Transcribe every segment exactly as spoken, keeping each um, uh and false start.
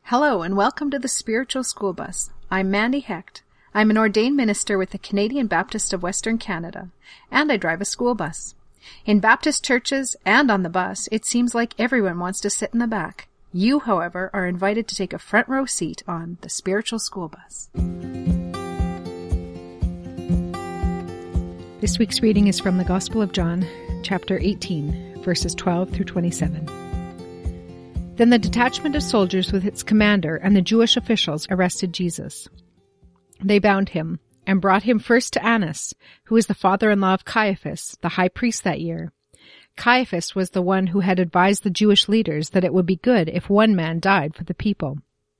Hello and welcome to the Spiritual School Bus. I'm Mandy Hecht. I'm an ordained minister with the Canadian Baptist of Western Canada, and I drive a school bus. In Baptist churches and on the bus, it seems like everyone wants to sit in the back. You, however, are invited to take a front row seat on the Spiritual School Bus. This week's reading is from the Gospel of John, chapter eighteen, verses twelve through twenty-seven. Then the detachment of soldiers with its commander and the Jewish officials arrested Jesus. They bound him and brought him first to Annas, who was the father-in-law of Caiaphas, the high priest that year. Caiaphas was the one who had advised the Jewish leaders that it would be good if one man died for the people.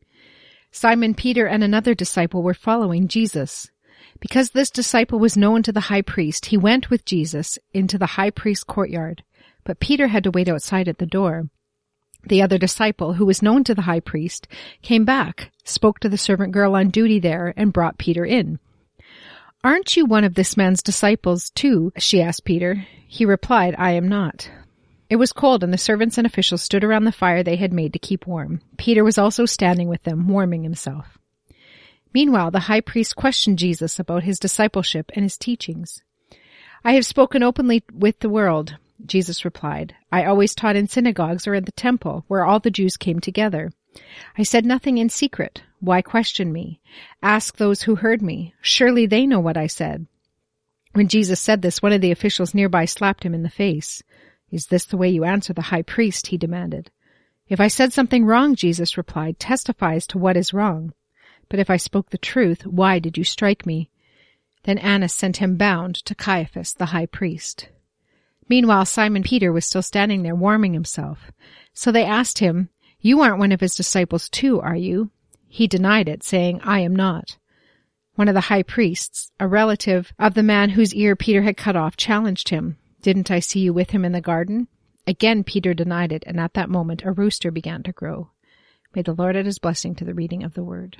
Simon Peter and another disciple were following Jesus. Because this disciple was known to the high priest, he went with Jesus into the high priest's courtyard, but Peter had to wait outside at the door. The other disciple, who was known to the high priest, came back, spoke to the servant girl on duty there, and brought Peter in. "Aren't you one of this man's disciples, too?" she asked Peter. He replied, "I am not." It was cold, and the servants and officials stood around the fire they had made to keep warm. Peter was also standing with them, warming himself. Meanwhile, the high priest questioned Jesus about his discipleship and his teachings. "I have spoken openly with the world," Jesus replied. "I always taught in synagogues or at the temple, where all the Jews came together. I said nothing in secret. Why question me? Ask those who heard me. Surely they know what I said." When Jesus said this, one of the officials nearby slapped him in the face. "Is this the way you answer the high priest?" he demanded. "If I said something wrong," Jesus replied, "testify as to what is wrong. But if I spoke the truth, why did you strike me?" Then Annas sent him bound to Caiaphas, the high priest. Meanwhile, Simon Peter was still standing there warming himself. So they asked him, "You aren't one of his disciples too, are you?" He denied it, saying, "I am not." One of the high priests, a relative of the man whose ear Peter had cut off, challenged him. "Didn't I see you with him in the garden?" Again Peter denied it, and at that moment a rooster began to crow. May the Lord add his blessing to the reading of the word.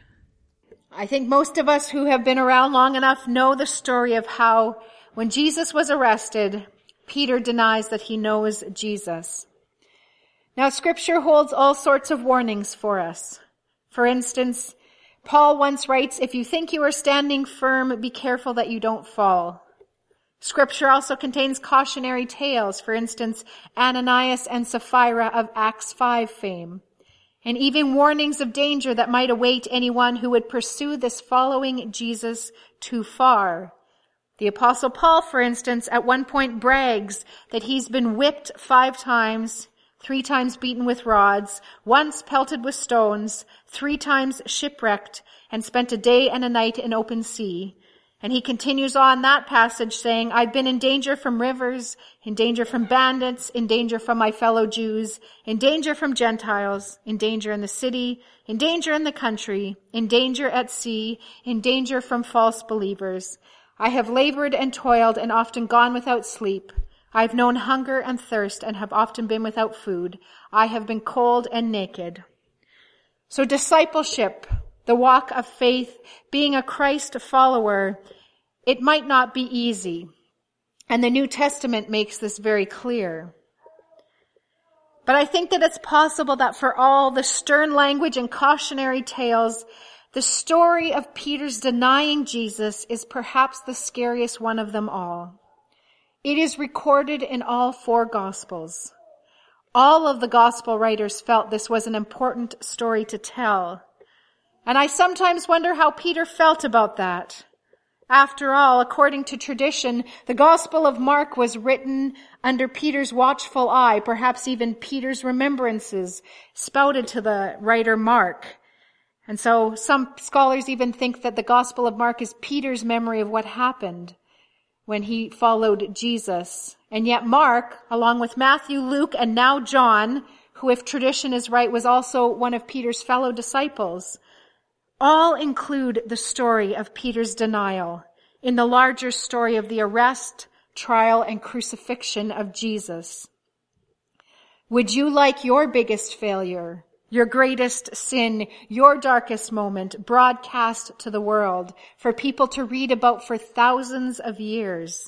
I think most of us who have been around long enough know the story of how, when Jesus was arrested, Peter denies that he knows Jesus. Now, Scripture holds all sorts of warnings for us. For instance, Paul once writes, "If you think you are standing firm, be careful that you don't fall." Scripture also contains cautionary tales, for instance, Ananias and Sapphira of Acts five fame, and even warnings of danger that might await anyone who would pursue this following Jesus too far. The Apostle Paul, for instance, at one point brags that he's been whipped five times, three times beaten with rods, once pelted with stones, three times shipwrecked, and spent a day and a night in open sea. And he continues on that passage saying, "I've been in danger from rivers, in danger from bandits, in danger from my fellow Jews, in danger from Gentiles, in danger in the city, in danger in the country, in danger at sea, in danger from false believers. I have labored and toiled and often gone without sleep. I have known hunger and thirst and have often been without food. I have been cold and naked." So discipleship, the walk of faith, being a Christ follower, it might not be easy. And the New Testament makes this very clear. But I think that it's possible that for all the stern language and cautionary tales, the story of Peter's denying Jesus is perhaps the scariest one of them all. It is recorded in all four Gospels. All of the Gospel writers felt this was an important story to tell. And I sometimes wonder how Peter felt about that. After all, according to tradition, the Gospel of Mark was written under Peter's watchful eye, perhaps even Peter's remembrances spouted to the writer Mark. And so some scholars even think that the Gospel of Mark is Peter's memory of what happened when he followed Jesus. And yet Mark, along with Matthew, Luke, and now John, who, if tradition is right, was also one of Peter's fellow disciples, all include the story of Peter's denial in the larger story of the arrest, trial, and crucifixion of Jesus. Would you like your biggest failure, your greatest sin, your darkest moment broadcast to the world for people to read about for thousands of years?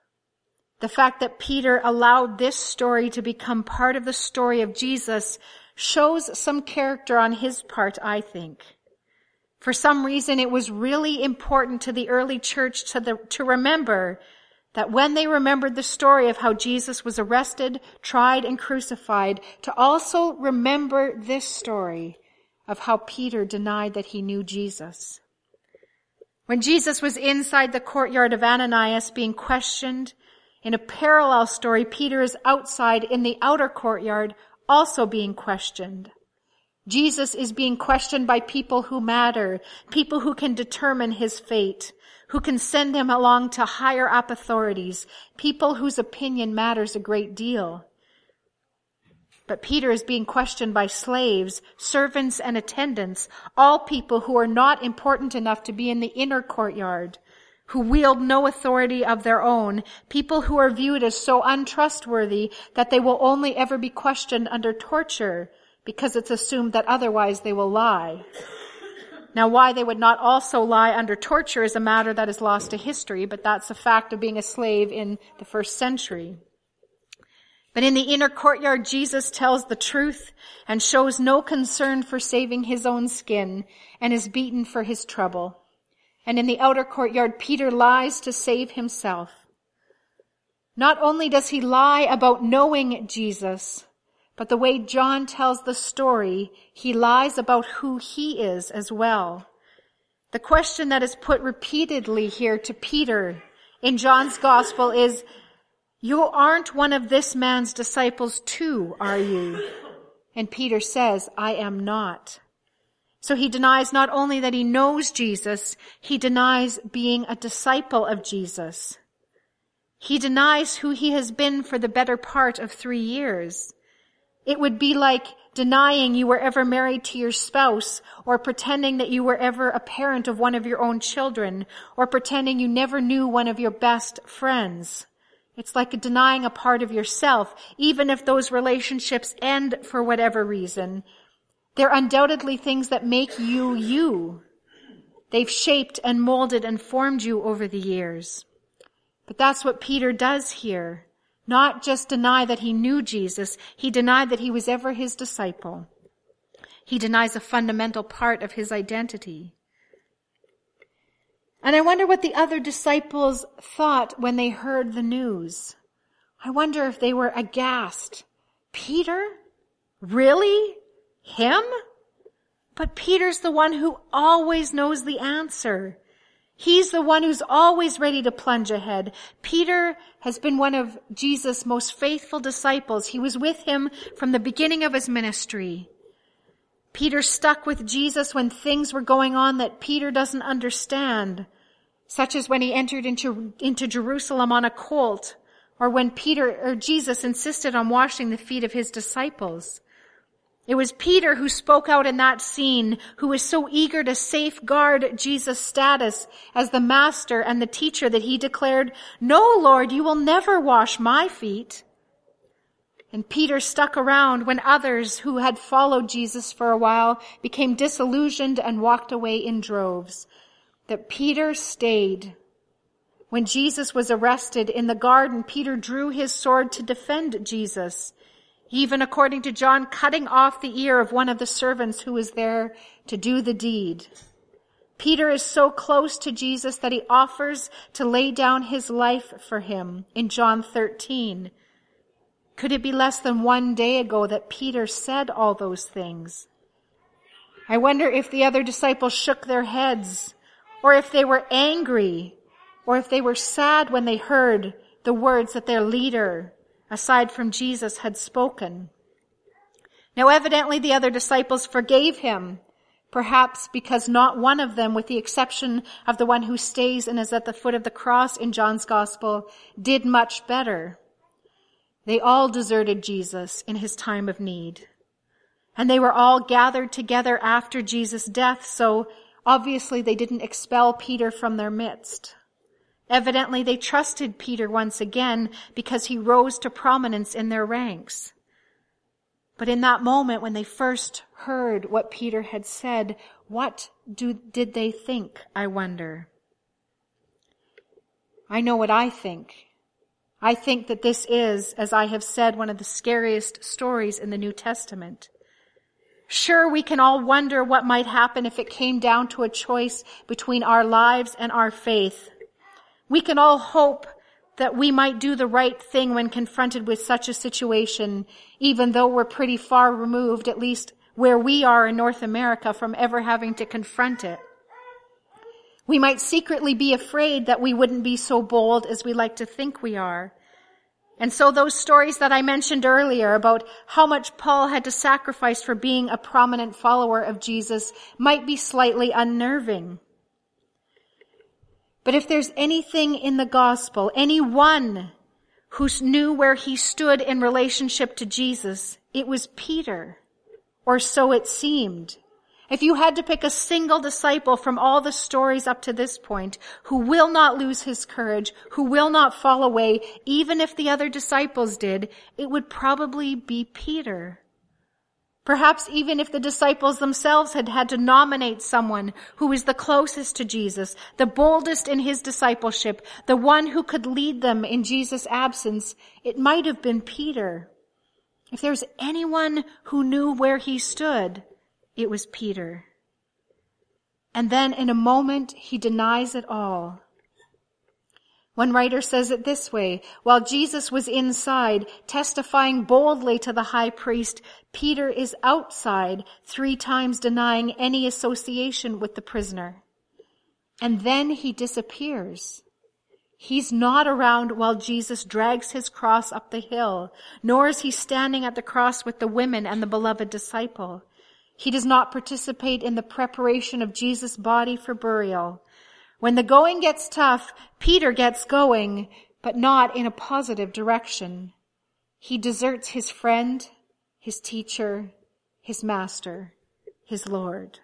The fact that Peter allowed this story to become part of the story of Jesus shows some character on his part, I think. For some reason, it was really important to the early church to, the, to remember that when they remembered the story of how Jesus was arrested, tried, and crucified, to also remember this story of how Peter denied that he knew Jesus. When Jesus was inside the courtyard of Ananias being questioned, in a parallel story, Peter is outside in the outer courtyard also being questioned. Jesus is being questioned by people who matter, people who can determine his fate, who can send him along to higher up authorities, people whose opinion matters a great deal. But Peter is being questioned by slaves, servants, and attendants, all people who are not important enough to be in the inner courtyard, who wield no authority of their own, people who are viewed as so untrustworthy that they will only ever be questioned under torture because it's assumed that otherwise they will lie. Now, why they would not also lie under torture is a matter that is lost to history, but that's a fact of being a slave in the first century. But in the inner courtyard, Jesus tells the truth and shows no concern for saving his own skin and is beaten for his trouble. And in the outer courtyard, Peter lies to save himself. Not only does he lie about knowing Jesus, but the way John tells the story, he lies about who he is as well. The question that is put repeatedly here to Peter in John's gospel is, "You aren't one of this man's disciples too, are you?" And Peter says, "I am not." So he denies not only that he knows Jesus, he denies being a disciple of Jesus. He denies who he has been for the better part of three years. It would be like denying you were ever married to your spouse, or pretending that you were ever a parent of one of your own children, or pretending you never knew one of your best friends. It's like denying a part of yourself, even if those relationships end for whatever reason. They're undoubtedly things that make you you. They've shaped and molded and formed you over the years. But that's what Peter does here. Not just deny that he knew Jesus, he denied that he was ever his disciple. He denies a fundamental part of his identity. And I wonder what the other disciples thought when they heard the news. I wonder if they were aghast. Peter? Really? Him? But Peter's the one who always knows the answer. He's the one who's always ready to plunge ahead. Peter has been one of Jesus' most faithful disciples. He was with him from the beginning of his ministry. Peter stuck with Jesus when things were going on that Peter doesn't understand, such as when he entered into, into Jerusalem on a colt, or when Peter or Jesus insisted on washing the feet of his disciples. It was Peter who spoke out in that scene, who was so eager to safeguard Jesus' status as the master and the teacher that he declared, "No, Lord, you will never wash my feet." And Peter stuck around when others who had followed Jesus for a while became disillusioned and walked away in droves. That Peter stayed. When Jesus was arrested in the garden, Peter drew his sword to defend Jesus, even according to John, cutting off the ear of one of the servants who was there to do the deed. Peter is so close to Jesus that he offers to lay down his life for him in John thirteen. Could it be less than one day ago that Peter said all those things? I wonder if the other disciples shook their heads, or if they were angry, or if they were sad when they heard the words that their leader, aside from Jesus, had spoken. Now, evidently the other disciples forgave him, perhaps because not one of them, with the exception of the one who stays and is at the foot of the cross in John's gospel, did much better. They all deserted Jesus in his time of need. And they were all gathered together after Jesus' death, so obviously they didn't expel Peter from their midst. Evidently they trusted Peter once again because he rose to prominence in their ranks. But in that moment when they first heard what Peter had said, what do, did they think, I wonder? I know what I think. I think that this is, as I have said, one of the scariest stories in the New Testament. Sure, we can all wonder what might happen if it came down to a choice between our lives and our faith. We can all hope that we might do the right thing when confronted with such a situation, even though we're pretty far removed, at least where we are in North America, from ever having to confront it. We might secretly be afraid that we wouldn't be so bold as we like to think we are. And so those stories that I mentioned earlier about how much Paul had to sacrifice for being a prominent follower of Jesus might be slightly unnerving. But if there's anything in the gospel, anyone who knew where he stood in relationship to Jesus, it was Peter, or so it seemed. If you had to pick a single disciple from all the stories up to this point who will not lose his courage, who will not fall away, even if the other disciples did, it would probably be Peter. Perhaps even if the disciples themselves had had to nominate someone who was the closest to Jesus, the boldest in his discipleship, the one who could lead them in Jesus' absence, it might have been Peter. If there's anyone who knew where he stood, it was Peter. And then in a moment, he denies it all. One writer says it this way: while Jesus was inside, testifying boldly to the high priest, Peter is outside, three times denying any association with the prisoner. And then he disappears. He's not around while Jesus drags his cross up the hill, nor is he standing at the cross with the women and the beloved disciple. He does not participate in the preparation of Jesus' body for burial. When the going gets tough, Peter gets going, but not in a positive direction. He deserts his friend, his teacher, his master, his Lord.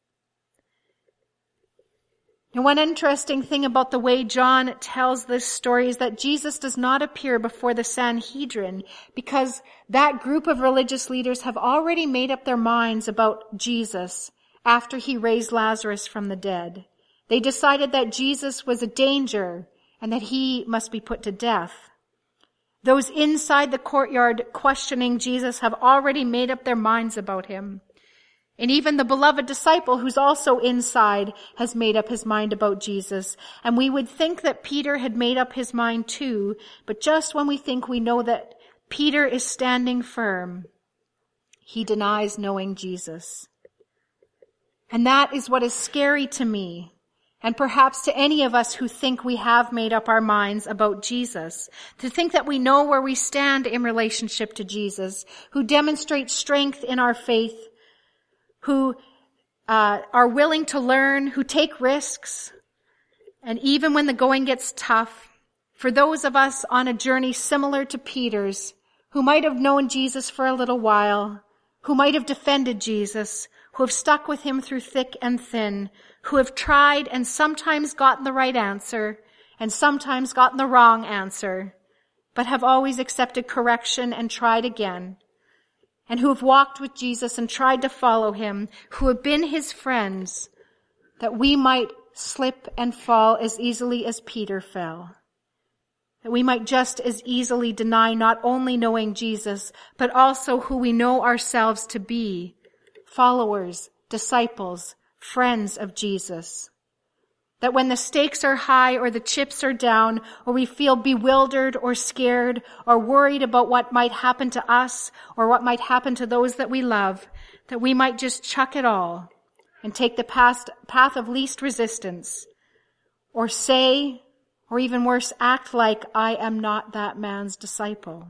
And one interesting thing about the way John tells this story is that Jesus does not appear before the Sanhedrin, because that group of religious leaders have already made up their minds about Jesus after he raised Lazarus from the dead. They decided that Jesus was a danger and that he must be put to death. Those inside the courtyard questioning Jesus have already made up their minds about him. And even the beloved disciple, who's also inside, has made up his mind about Jesus. And we would think that Peter had made up his mind too, but just when we think we know that Peter is standing firm, he denies knowing Jesus. And that is what is scary to me, and perhaps to any of us who think we have made up our minds about Jesus, to think that we know where we stand in relationship to Jesus, who demonstrate strength in our faith, who uh, are willing to learn, who take risks, and even when the going gets tough, for those of us on a journey similar to Peter's, who might have known Jesus for a little while, who might have defended Jesus, who have stuck with him through thick and thin, who have tried and sometimes gotten the right answer and sometimes gotten the wrong answer, but have always accepted correction and tried again, and who have walked with Jesus and tried to follow him, who have been his friends, that we might slip and fall as easily as Peter fell. That we might just as easily deny not only knowing Jesus, but also who we know ourselves to be, followers, disciples, friends of Jesus. That when the stakes are high or the chips are down, or we feel bewildered or scared or worried about what might happen to us or what might happen to those that we love, that we might just chuck it all and take the past path of least resistance, or say, or even worse, act like I am not that man's disciple.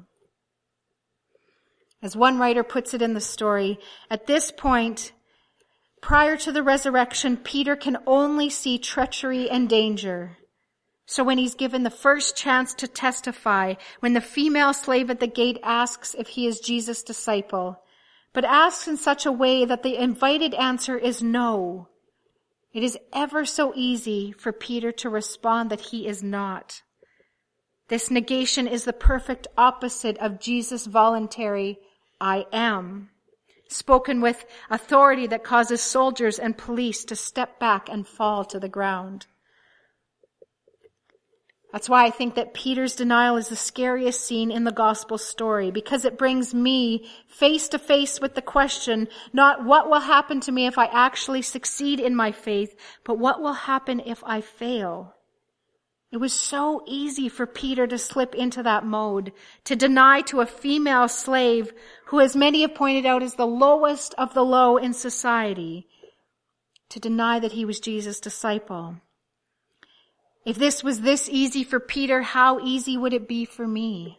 As one writer puts it in the story, at this point, prior to the resurrection, Peter can only see treachery and danger. So when he's given the first chance to testify, when the female slave at the gate asks if he is Jesus' disciple, but asks in such a way that the invited answer is no, it is ever so easy for Peter to respond that he is not. This negation is the perfect opposite of Jesus' voluntary I am, spoken with authority that causes soldiers and police to step back and fall to the ground. That's why I think that Peter's denial is the scariest scene in the gospel story, because it brings me face to face with the question, not what will happen to me if I actually succeed in my faith, but what will happen if I fail. It was so easy for Peter to slip into that mode, to deny to a female slave who, as many have pointed out, is the lowest of the low in society, to deny that he was Jesus' disciple. If this was this easy for Peter, how easy would it be for me?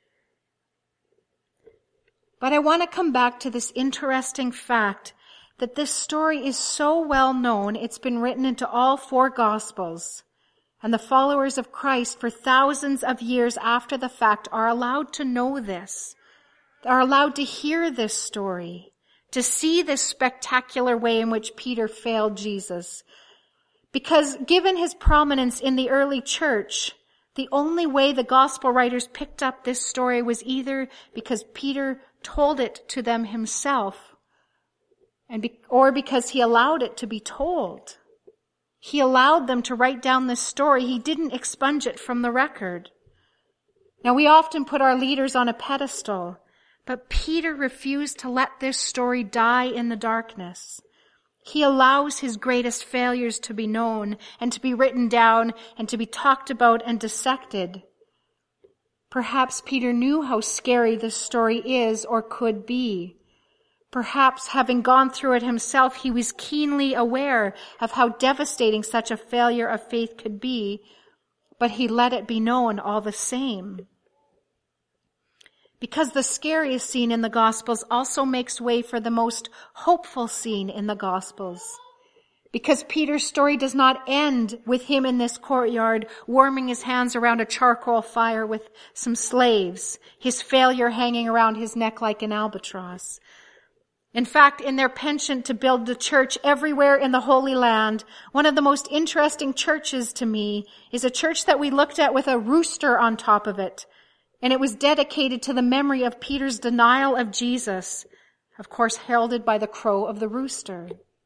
But I want to come back to this interesting fact that this story is so well known, it's been written into all four Gospels. And the followers of Christ for thousands of years after the fact are allowed to know this, are allowed to hear this story, to see this spectacular way in which Peter failed Jesus. Because given his prominence in the early church, the only way the gospel writers picked up this story was either because Peter told it to them himself, and be, or because he allowed it to be told. He allowed them to write down this story. He didn't expunge it from the record. Now, we often put our leaders on a pedestal, but Peter refused to let this story die in the darkness. He allows his greatest failures to be known and to be written down and to be talked about and dissected. Perhaps Peter knew how scary this story is or could be. Perhaps, having gone through it himself, he was keenly aware of how devastating such a failure of faith could be, but he let it be known all the same. Because the scariest scene in the Gospels also makes way for the most hopeful scene in the Gospels. Because Peter's story does not end with him in this courtyard warming his hands around a charcoal fire with some slaves, his failure hanging around his neck like an albatross. In fact, in their penchant to build the church everywhere in the Holy Land, one of the most interesting churches to me is a church that we looked at with a rooster on top of it. And it was dedicated to the memory of Peter's denial of Jesus, of course heralded by the crow of the rooster.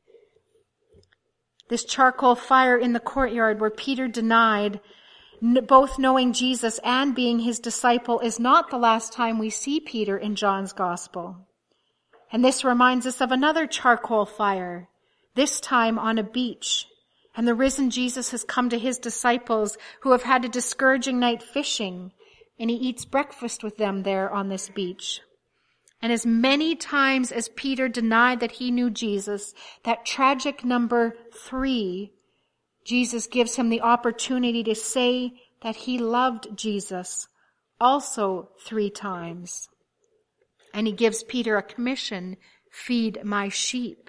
This charcoal fire in the courtyard where Peter denied both knowing Jesus and being his disciple is not the last time we see Peter in John's Gospel. And this reminds us of another charcoal fire, this time on a beach. And the risen Jesus has come to his disciples who have had a discouraging night fishing, and he eats breakfast with them there on this beach. And as many times as Peter denied that he knew Jesus, that tragic number three, Jesus gives him the opportunity to say that he loved Jesus also three times. And he gives Peter a commission, feed my sheep.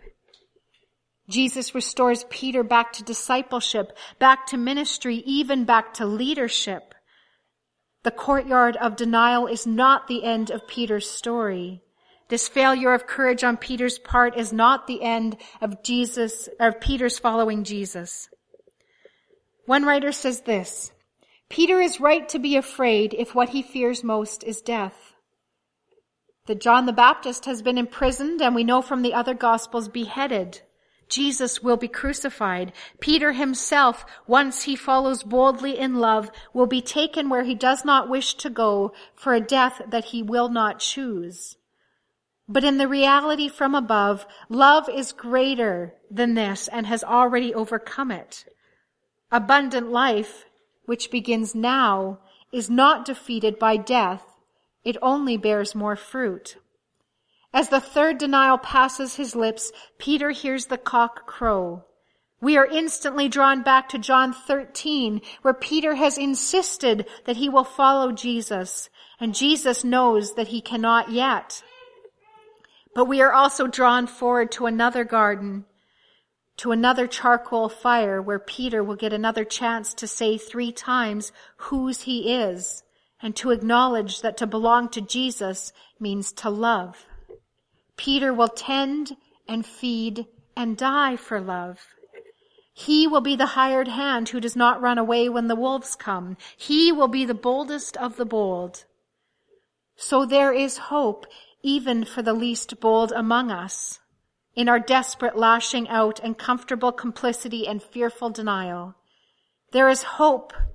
Jesus restores Peter back to discipleship, back to ministry, even back to leadership. The courtyard of denial is not the end of Peter's story. This failure of courage on Peter's part is not the end of Jesus, of Peter's following Jesus. One writer says this, Peter is right to be afraid if what he fears most is death. That John the Baptist has been imprisoned, and we know from the other Gospels beheaded. Jesus will be crucified. Peter himself, once he follows boldly in love, will be taken where he does not wish to go for a death that he will not choose. But in the reality from above, love is greater than this and has already overcome it. Abundant life, which begins now, is not defeated by death. It only bears more fruit. As the third denial passes his lips, Peter hears the cock crow. We are instantly drawn back to John thirteen, where Peter has insisted that he will follow Jesus, and Jesus knows that he cannot yet. But we are also drawn forward to another garden, to another charcoal fire, where Peter will get another chance to say three times whose he is, and to acknowledge that to belong to Jesus means to love. Peter will tend and feed and die for love. He will be the hired hand who does not run away when the wolves come. He will be the boldest of the bold. So there is hope even for the least bold among us, in our desperate lashing out and comfortable complicity and fearful denial. There is hope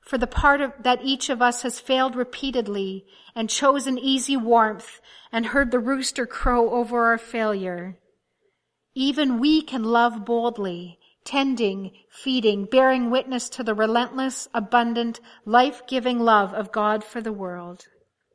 for the part of, that each of us has failed repeatedly and chosen easy warmth and heard the rooster crow over our failure. Even we can love boldly, tending, feeding, bearing witness to the relentless, abundant, life-giving love of God for the world.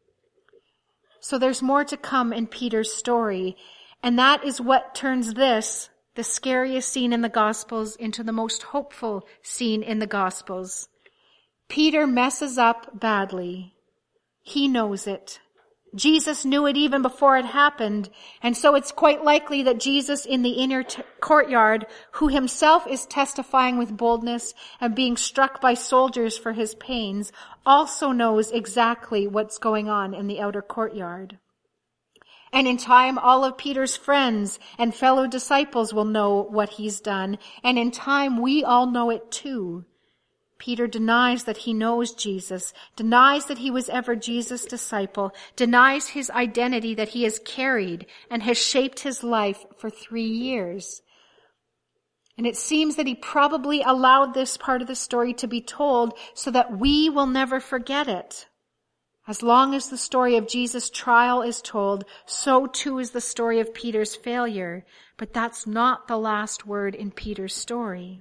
So there's more to come in Peter's story, and that is what turns this, the scariest scene in the Gospels, into the most hopeful scene in the Gospels. Peter messes up badly. He knows it. Jesus knew it even before it happened, and so it's quite likely that Jesus in the inner t- courtyard, who himself is testifying with boldness and being struck by soldiers for his pains, also knows exactly what's going on in the outer courtyard. And in time, all of Peter's friends and fellow disciples will know what he's done, and in time, we all know it too. Peter denies that he knows Jesus, denies that he was ever Jesus' disciple, denies his identity that he has carried and has shaped his life for three years. And it seems that he probably allowed this part of the story to be told so that we will never forget it. As long as the story of Jesus' trial is told, so too is the story of Peter's failure. But that's not the last word in Peter's story.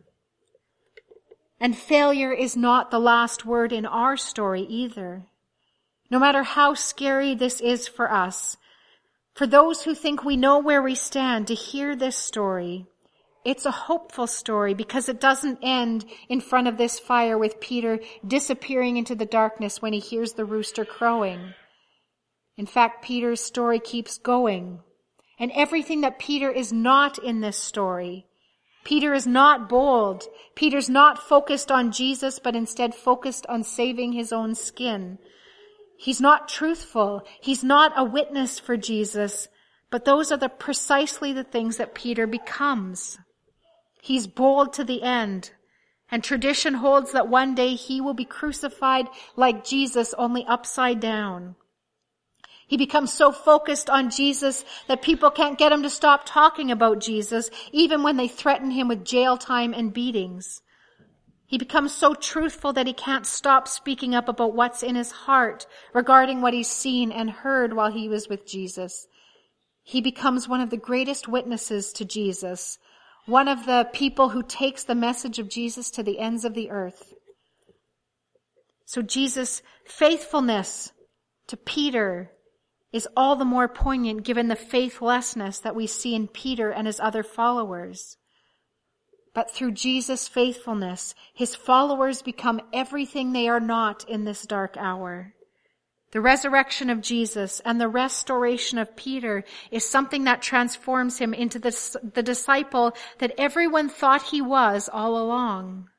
And failure is not the last word in our story either. No matter how scary this is for us, for those who think we know where we stand, to hear this story, it's a hopeful story because it doesn't end in front of this fire with Peter disappearing into the darkness when he hears the rooster crowing. In fact, Peter's story keeps going. And everything that Peter is not in this story, Peter is not bold. Peter's not focused on Jesus, but instead focused on saving his own skin. He's not truthful. He's not a witness for Jesus, but those are the precisely the things that Peter becomes. He's bold to the end, and tradition holds that one day he will be crucified like Jesus, only upside down. He becomes so focused on Jesus that people can't get him to stop talking about Jesus, even when they threaten him with jail time and beatings. He becomes so truthful that he can't stop speaking up about what's in his heart regarding what he's seen and heard while he was with Jesus. He becomes one of the greatest witnesses to Jesus, one of the people who takes the message of Jesus to the ends of the earth. So Jesus' faithfulness to Peter is all the more poignant given the faithlessness that we see in Peter and his other followers. But through Jesus' faithfulness, his followers become everything they are not in this dark hour. The resurrection of Jesus and the restoration of Peter is something that transforms him into the, the disciple that everyone thought he was all along.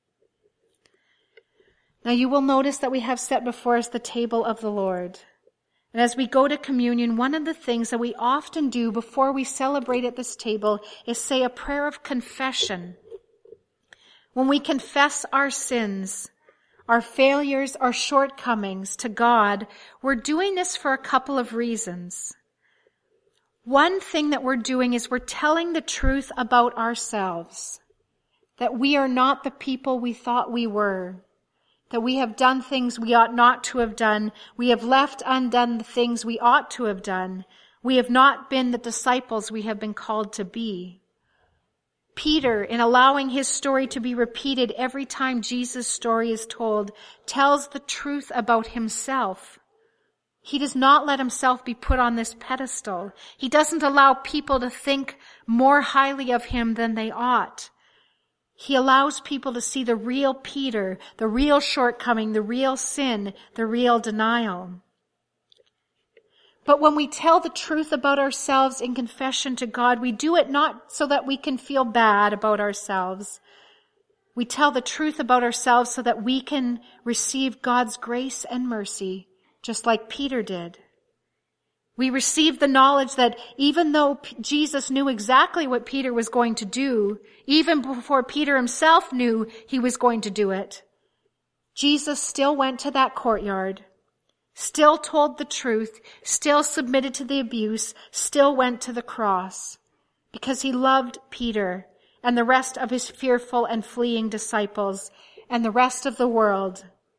Now you will notice that we have set before us the table of the Lord. And as we go to communion, one of the things that we often do before we celebrate at this table is say a prayer of confession. When we confess our sins, our failures, our shortcomings to God, we're doing this for a couple of reasons. One thing that we're doing is we're telling the truth about ourselves, that we are not the people we thought we were, that we have done things we ought not to have done. We have left undone the things we ought to have done. We have not been the disciples we have been called to be. Peter, in allowing his story to be repeated every time Jesus' story is told, tells the truth about himself. He does not let himself be put on this pedestal. He doesn't allow people to think more highly of him than they ought. He allows people to see the real Peter, the real shortcoming, the real sin, the real denial. But when we tell the truth about ourselves in confession to God, we do it not so that we can feel bad about ourselves. We tell the truth about ourselves so that we can receive God's grace and mercy, just like Peter did. We receive the knowledge that even though Jesus knew exactly what Peter was going to do, even before Peter himself knew he was going to do it, Jesus still went to that courtyard, still told the truth, still submitted to the abuse, still went to the cross, because he loved Peter and the rest of his fearful and fleeing disciples and the rest of the world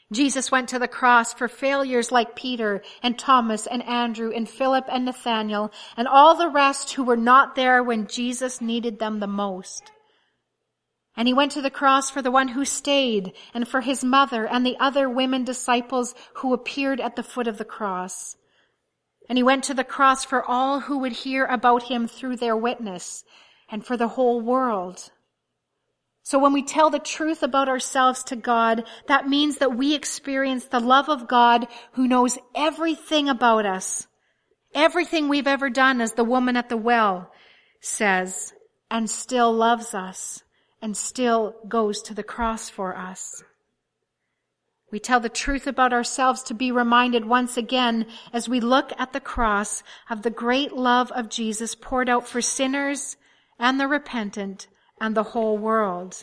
Jesus went to the cross for failures like Peter and Thomas and Andrew and Philip and Nathaniel and all the rest who were not there when Jesus needed them the most. And he went to the cross for the one who stayed and for his mother and the other women disciples who appeared at the foot of the cross. And he went to the cross for all who would hear about him through their witness and for the whole world. So when we tell the truth about ourselves to God, that means that we experience the love of God who knows everything about us, everything we've ever done, as the woman at the well says, and still loves us and still goes to the cross for us. We tell the truth about ourselves to be reminded once again as we look at the cross of the great love of Jesus poured out for sinners and the repentant and the whole world.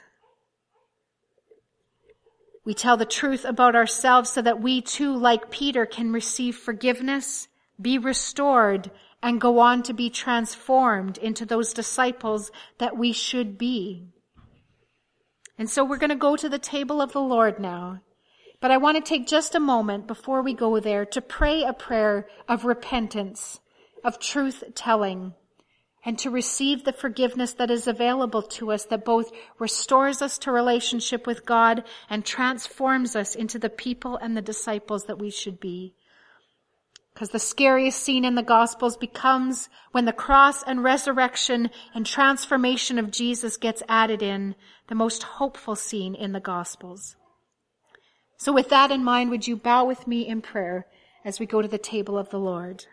We tell the truth about ourselves so that we too, like Peter, can receive forgiveness, be restored, and go on to be transformed into those disciples that we should be. And so we're going to go to the table of the Lord now. But I want to take just a moment before we go there to pray a prayer of repentance, of truth-telling, and to receive the forgiveness that is available to us, that both restores us to relationship with God and transforms us into the people and the disciples that we should be. Because the scariest scene in the Gospels becomes when the cross and resurrection and transformation of Jesus gets added in, the most hopeful scene in the Gospels. So with that in mind, would you bow with me in prayer as we go to the table of the Lord?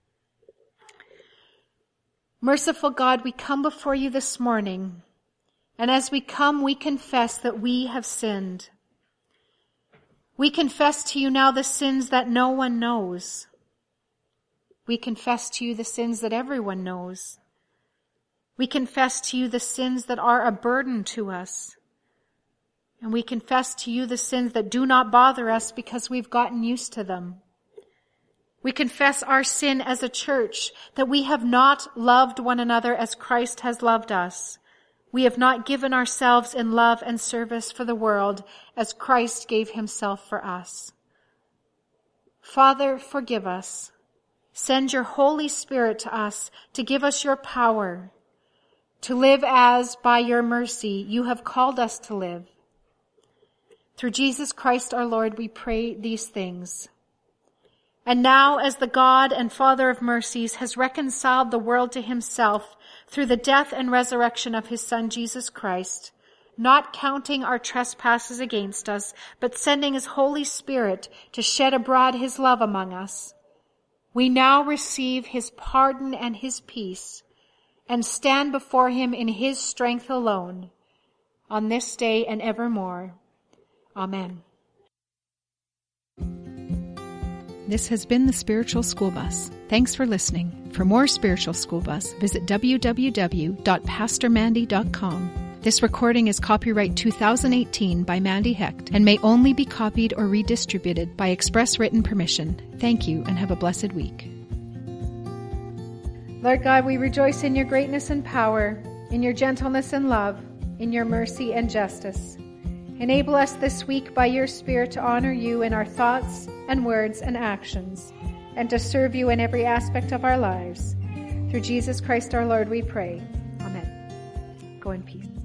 Merciful God, we come before you this morning, and as we come, we confess that we have sinned. We confess to you now the sins that no one knows. We confess to you the sins that everyone knows. We confess to you the sins that are a burden to us. And we confess to you the sins that do not bother us because we've gotten used to them. We confess our sin as a church, that we have not loved one another as Christ has loved us. We have not given ourselves in love and service for the world as Christ gave himself for us. Father, forgive us. Send your Holy Spirit to us to give us your power, to live as, by your mercy, you have called us to live. Through Jesus Christ our Lord, we pray these things. And now, as the God and Father of mercies has reconciled the world to himself through the death and resurrection of his Son, Jesus Christ, not counting our trespasses against us, but sending his Holy Spirit to shed abroad his love among us, we now receive his pardon and his peace and stand before him in his strength alone on this day and evermore. Amen. This has been the Spiritual School Bus. Thanks for listening. For more Spiritual School Bus, visit w w w dot pastor mandy dot com. This recording is copyright two thousand eighteen by Mandy Hecht and may only be copied or redistributed by express written permission. Thank you and have a blessed week. Lord God, we rejoice in your greatness and power, in your gentleness and love, in your mercy and justice. Enable us this week by your Spirit to honor you in our thoughts and words and actions, and to serve you in every aspect of our lives. Through Jesus Christ our Lord we pray. Amen. Go in peace.